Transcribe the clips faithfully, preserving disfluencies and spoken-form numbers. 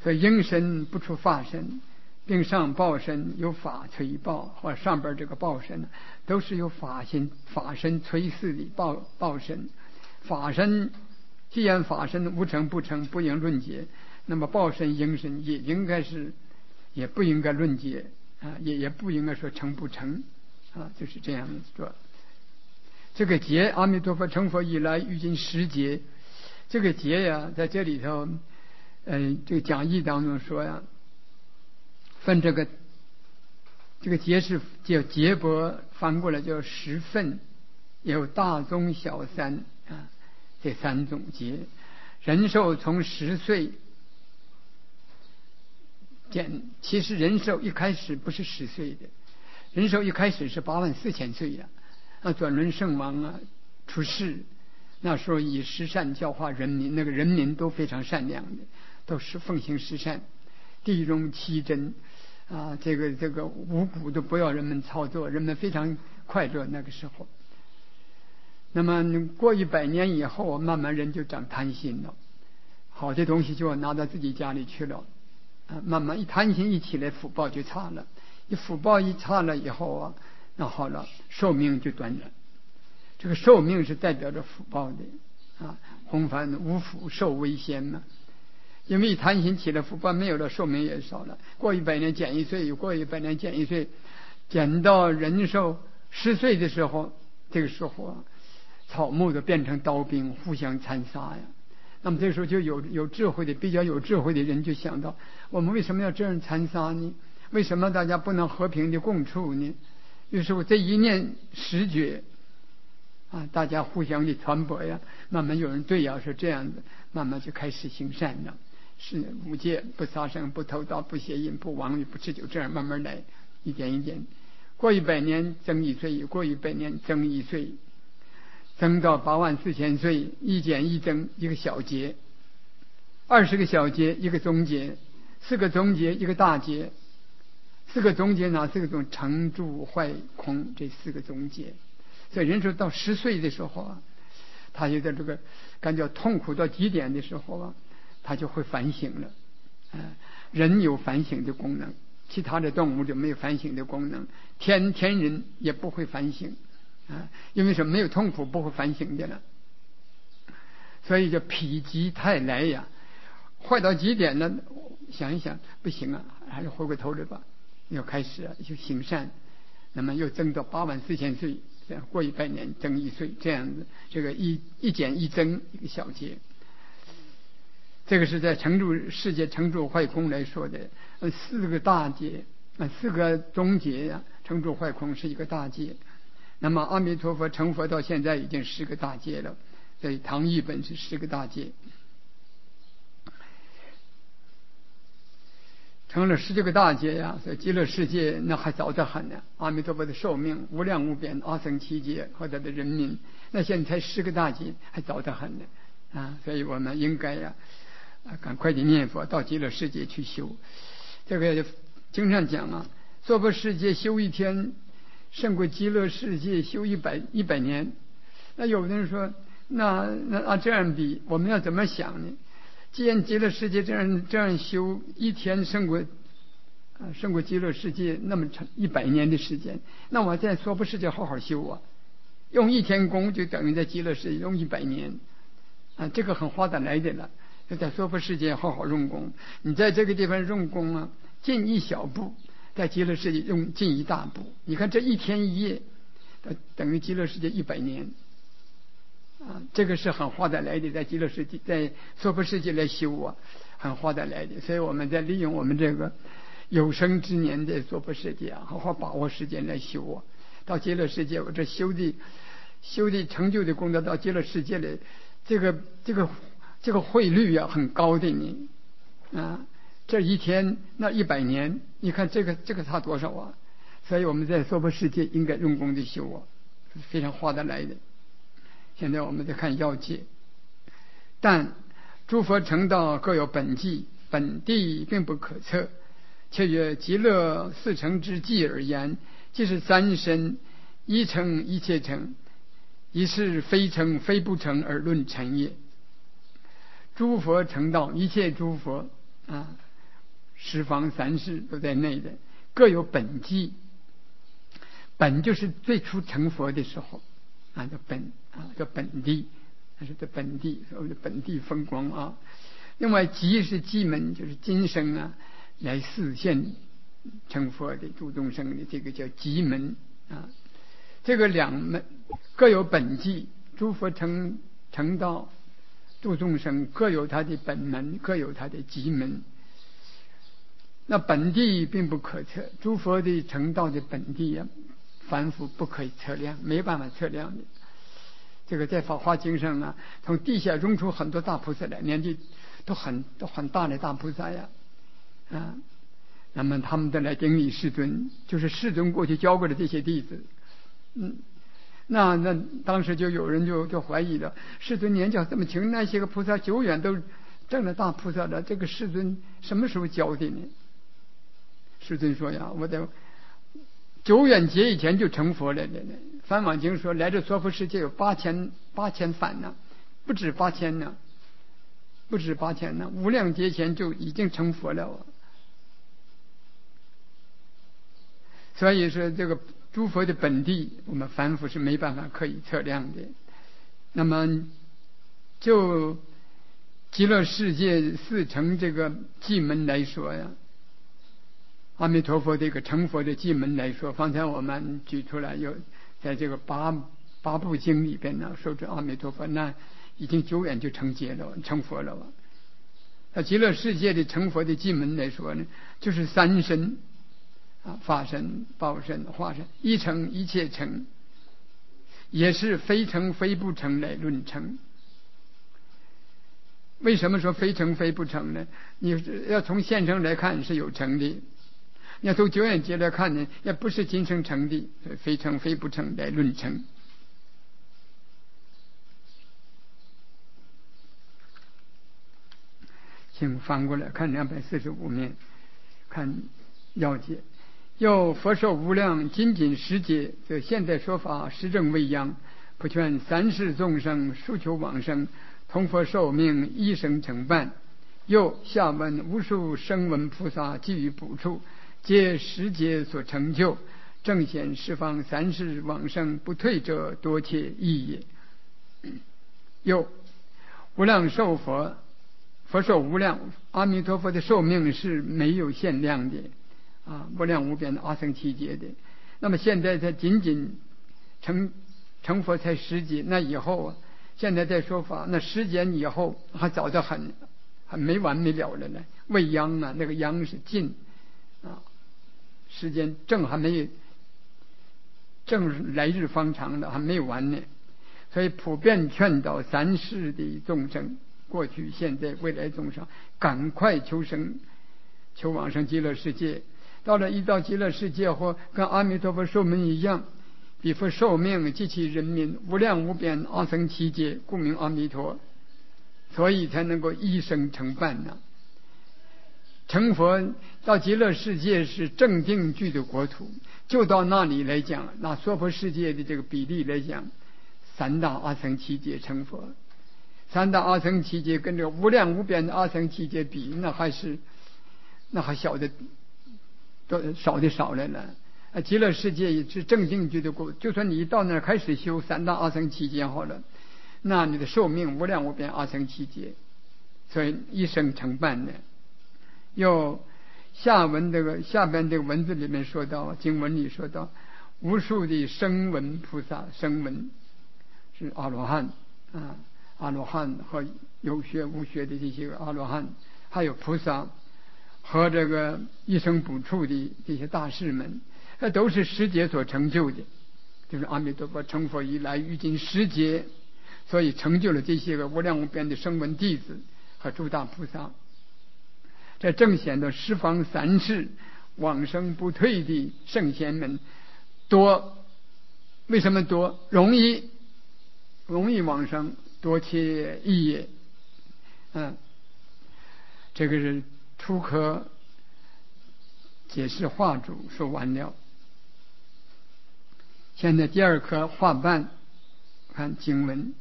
所以应身不出法身，并上报身有法催报，或上边这个报身都是由法身法身催祀的报报身。法身既然法身无成不成，不应论结，那么报身应身也应该是也不应该论结啊，也也不应该说成不成啊，就是这样说。这个劫，阿弥陀佛成佛以来遇尽十劫，这个劫呀，在这里头，嗯、呃，这个讲义当中说呀，分这个这个劫是叫劫帛，翻过来叫十分，有大中小三啊，这三种劫。人寿从十岁减，其实人寿一开始不是十岁的，人寿一开始是八万四千岁呀。那转轮圣王啊出世，那时候以十善教化人民，那个人民都非常善良的，都是奉行十善，地容七真啊，这个这个五谷都不要人们操作，人们非常快乐那个时候。那么过一百年以后，慢慢人就长贪心了，好的东西就要拿到自己家里去了啊，慢慢一贪心一起来，福报就差了，一福报一差了以后啊，那好了，寿命就短了。这个寿命是代表着福报的啊，弘法无福寿为先嘛。因为贪心起了，福报没有了，寿命也少了。过一百年减一岁，过一百年减一岁，减到人寿十岁的时候，这个时候啊，草木都变成刀兵，互相残杀呀。那么这时候就有有智慧的，比较有智慧的人就想到，我们为什么要这样残杀呢？为什么大家不能和平的共处呢？于是我这一念十觉啊，大家互相的传播呀，慢慢有人对呀，是这样的，慢慢就开始行善了。是五戒，不杀生，不偷盗，不邪淫，不妄语，不吃酒，这样慢慢来，一点一点。过一百年增一岁，过一百年增一岁，增到八万四千岁，一减一增，一个小节，二十个小节，一个中节，四个中节，一个大节。四个中节哪四个中？成住坏空这四个中节。所以人说到十岁的时候啊，他就在这个感觉痛苦到极点的时候啊，他就会反省了。啊，人有反省的功能，其他的动物就没有反省的功能，天天人也不会反省啊，因为什么？没有痛苦不会反省的了。所以叫否极泰来呀，坏到极点了，想一想不行啊，还是回过头来吧，要开始啊，就行善。那么又增到八万四千岁，这样过一百年增一岁，这样子，这个一一减一增一个小节。这个是在成住世界成住坏空来说的，呃，四个大节，呃，四个中节呀，成住坏空是一个大节。那么阿弥陀佛成佛到现在已经十个大节了，所以唐译本是十个大节。成了十九个大劫呀，所以极乐世界那还早得很呢。阿弥陀佛的寿命无量无边，阿僧祇劫和他的人民，那现在才十个大劫，还早得很呢啊！所以我们应该呀，啊，赶快的念佛到极乐世界去修。这个经上讲啊，娑婆世界修一天，胜过极乐世界修一百一百年。那有的人说，那那按这样比，我们要怎么想呢？既然极乐世界这样这样修，一天胜过啊胜过极乐世界那么长一百年的时间，那我在娑婆世界好好修啊，用一天功就等于在极乐世界用一百年啊，这个很划得来的了。就在娑婆世界好好用功，你在这个地方用功啊，进一小步，在极乐世界用进一大步。你看这一天一夜，等于极乐世界一百年。啊，这个是很划得来的，在极乐世界，在娑婆世界来修啊，很划得来的。所以我们在利用我们这个有生之年的娑婆世界啊，好好把握时间来修啊。到极乐世界，我这修的修的成就的功德，到极乐世界里，这个这个这个汇率啊很高的呢啊，这一天那一百年，你看这个这个差多少啊？所以我们在娑婆世界应该用功的修啊，非常划得来的。现在我们在看要戒，但诸佛成道各有本际，本地并不可测，却曰极乐四成之际而言，即是三身一成一切成，一是非成非不成而论成也。诸佛成道，一切诸佛啊， 十方三世都在内的，各有本际。本就是最初成佛的时候啊，叫本啊，叫本地，那是在本地，所谓的本地风光啊。另外即是机门，就是今生啊来示现成佛的度众生的，这个叫机门啊。这个两门各有本际，诸佛成成道度众生各有他的本门，各有他的机门。那本地并不可测，诸佛的成道的本地啊，凡夫不可以测量，没办法测量的。这个在《法华经》上啊，从地下涌出很多大菩萨来，年纪都很都很大的大菩萨呀，啊，那么他们都来顶礼世尊，就是世尊过去教过的这些弟子。嗯，那那当时就有人就就怀疑了，世尊年纪这么轻，那些个菩萨久远都证了大菩萨了，这个世尊什么时候教的呢？世尊说呀，我在久远劫以前就成佛了。梵网经说，来这娑婆世界有八千八千番呢，不止八千呢，不止八千呢，无量劫前就已经成佛了。所以说这个诸佛的本地，我们凡夫是没办法可以测量的。那么就极乐世界四乘这个迹门来说呀，阿弥陀佛这个成佛的迹门来说，方才我们举出来，有在这个八八部经里边呢，说这阿弥陀佛那已经久远就成劫了，成佛了。那极乐世界的成佛的迹门来说呢，就是三身啊，法身、报身、化身，一成一切成，也是非成非不成来论成。为什么说非成非不成呢？你要从现成来看是有成的，要从久远劫来看呢，也不是今生成的，非成非不成来论成。请翻过来看两百四十五面，看要解。又佛寿无量，仅仅十劫，则现代说法实证未央，不劝三世众生殊求往生，同佛寿命一生成办。又下文无数声闻菩萨给予补处，皆十劫所成就，正显十方三世往生不退者多切意也。又无量寿佛，佛寿无量，阿弥陀佛的寿命是没有限量的啊，无量无边的阿僧祇劫的。那么现在才仅仅成成佛才十劫，那以后啊，现在在说法，那十劫以后还早得很，还没完没了了呢。未央啊，那个央是尽啊，时间正还没有，正来日方长的还没有完呢。所以普遍劝导三世的众生，过去、现在、未来众生，赶快求生，求往生极乐世界。到了一到极乐世界后，跟阿弥陀佛寿命一样，彼佛寿命及其人民无量无边阿僧祇劫，故名阿弥陀，所以才能够一生成办呢。成佛到极乐世界是正定具的国土，就到那里来讲，那娑婆世界的这个比例来讲，三大阿僧祇劫成佛，三大阿僧祇劫跟这个无量无边的阿僧祇劫比，那还是那还小的都少的少来了。啊，极乐世界也是正定具的国，就算你一到那儿开始修三大阿僧祇劫好了，那你的寿命无量无边阿僧祇劫，所以一生成办的。又下文这个下边这个文字里面说到，经文里说到，无数的声闻菩萨，声闻是阿罗汉啊，阿罗汉和有学无学的这些个阿罗汉，还有菩萨和这个一生补处的这些大士们，那都是十劫所成就的，就是阿弥陀佛成佛以来于今十劫，所以成就了这些个无量无边的声闻弟子和诸大菩萨。这正显得十方三世往生不退的圣贤们多。为什么多？容易容易往生，多切意也。嗯，这个是初科解释话主说完了。现在第二科话办，看经文。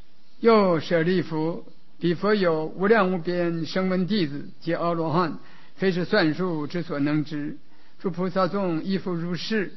又舍利弗，彼佛有无量无边声闻弟子及阿罗汉， 非是算术之所能知。诸菩萨众亦复如是。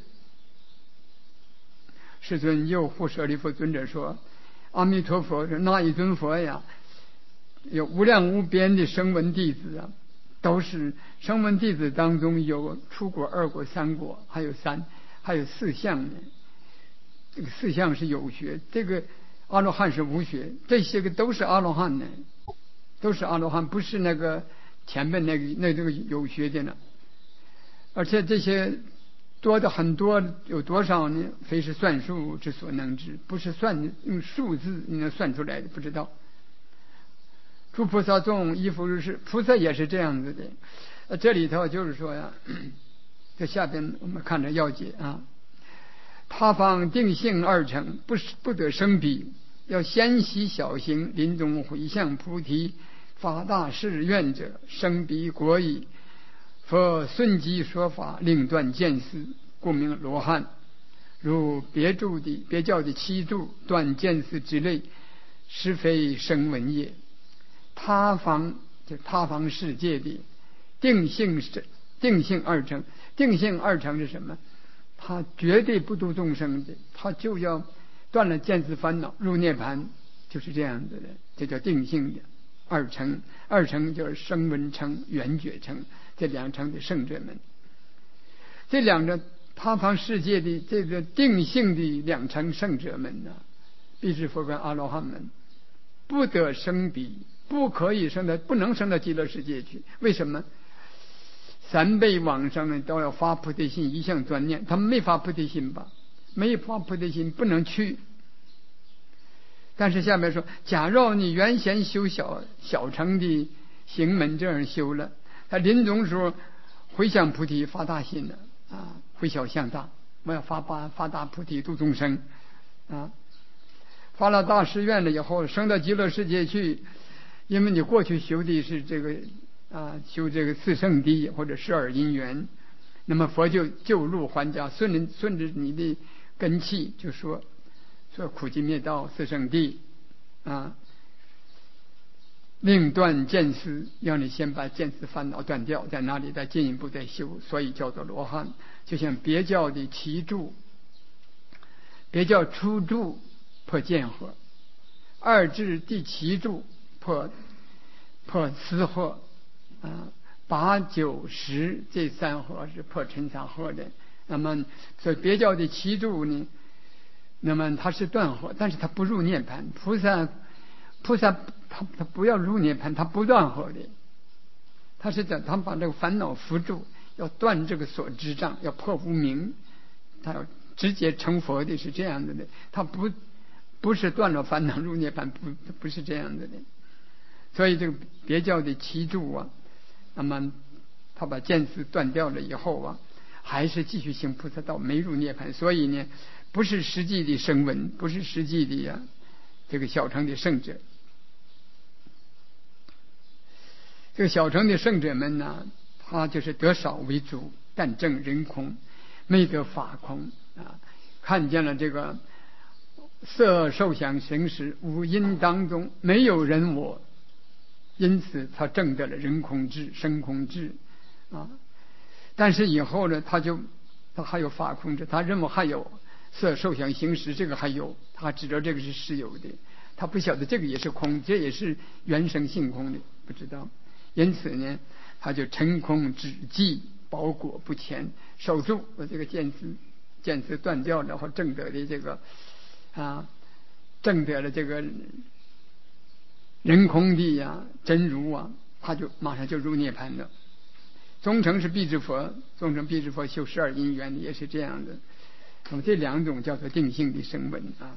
世尊又复舍利弗尊者说：阿弥陀佛是那一尊佛呀，有无量无边的声闻弟子啊，都是声闻弟子当中有初果、二果、三果，还有三，还有四相呢。这个四相是有学，这个阿罗汉是无学，这些个都是阿罗汉呢，都是阿罗汉，不是那个前面那个那这个有学的呢。而且这些多的很多，有多少呢？非是算术之所能知，不是算用数字你能算出来的，不知道。诸菩萨众亦复如是，菩萨也是这样子的。呃，这里头就是说呀，这下边我们看着要解啊。他方定性二乘，不是不得生彼，要先习小行，临终回向菩提，发大誓愿者，生彼果矣。佛顺机说法，令断见思，故名罗汉。如别注的别教的七注断见思之类，实非声闻也。他方就他方世界的定性是定性二乘，定性二乘是什么？他绝对不度众生的，他就要断了见思烦恼，入涅盘，就是这样子的，这叫定性的二乘。二乘就是声闻乘、缘觉乘，这两乘的圣者们。这两个他方世界的这个定性的两乘圣者们呢，必是佛跟阿罗汉们，不得生彼，不可以生到，不能生到极乐世界去。为什么？三辈往生呢，都要发菩提心，一向专念。他们没发菩提心吧？没发菩提心，不能去。但是下面说，假若你原先修小小乘的行门这样修了，他临终时候回向菩提，发大心了啊，回小向大，我要发大发大菩提度众生啊，发了大誓愿了以后，升到极乐世界去，因为你过去修的是这个。啊，修这个四圣谛或者十二因缘，那么佛就救入还家，顺着顺着你的根器，就说说苦集灭道四圣谛啊，令断见思，让你先把见思烦恼断掉，在哪里再进一步再修，所以叫做罗汉。就像别教的七住，别教初住破见惑，二至第七住破破思惑。啊，八九十这三合是破尘沙合的。那么，所以别教的七住呢，那么它是断惑，但是它不入涅盘。菩萨，菩萨他他不要入涅盘，他不断惑的。他是讲他把这个烦恼扶住，要断这个所知障，要破无明，他要直接成佛的，是这样的的。他不不是断了烦恼入涅盘，不不是这样的的。所以这个别教的七住啊。那么他把见思断掉了以后啊，还是继续行菩萨道，没入涅盘。所以呢，不是实际的声闻，不是实际的呀、啊、这个小乘的圣者。这个小乘的圣者们呢，他就是得少为主，但证人空，没得法空啊，看见了这个色受想行识五阴当中没有人我。因此他证得了人空智、生空智啊，但是以后呢，他就他还有法空智，他认为还有色受想行识，这个还有，他知道这个是实有的，他不晓得这个也是空，这也是原生性空的，不知道。因此呢，他就成空止寂，保果不前，守住我这个见思见思断掉了，或证得的这个啊，证得了这个。人空的呀、啊，真如啊，他就马上就入涅盘了。宗成是辟支佛，宗成辟支佛修十二因缘的也是这样的。那么这两种叫做定性的声闻啊。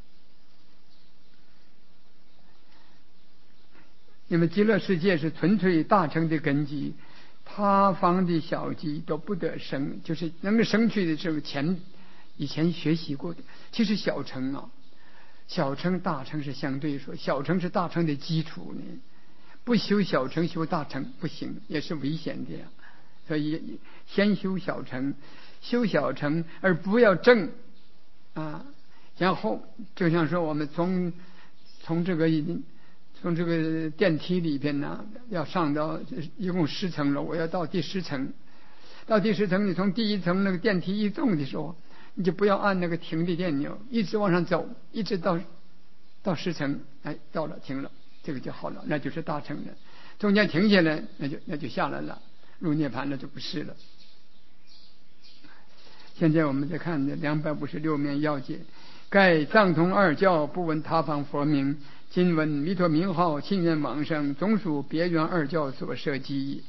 那么极乐世界是纯粹大乘的根基，他方的小基都不得生，就是能够生去的时候前以前学习过的。其实小乘啊。小乘大乘是相对说，小乘是大乘的基础呢，不修小乘修大乘不行，也是危险的呀。所以先修小乘，修小乘而不要正啊。然后就像说我们从从这个从这个电梯里边呢，要上到一共十层楼，我要到第十层。到第十层，你从第一层那个电梯一动的时候，你就不要按那个停的电钮，一直往上走，一直到到十层，哎，到了，停了，这个就好了，那就是大成了。中间停下来，那就那就下来了，入涅盘了就不是了。现在我们再看这两百五十六面要解，盖藏通二教，不闻他方佛名，今闻弥陀名号，亲缘往生，总属别圆二教所设计。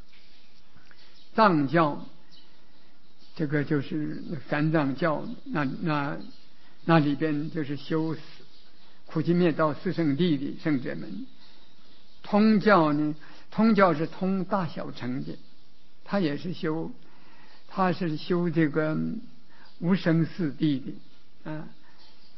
藏教这个就是三藏教，那那那里边就是修苦集灭道四圣谛的圣者们。通教呢，通教是通大小乘的，他也是修，他是修这个无生四谛的啊。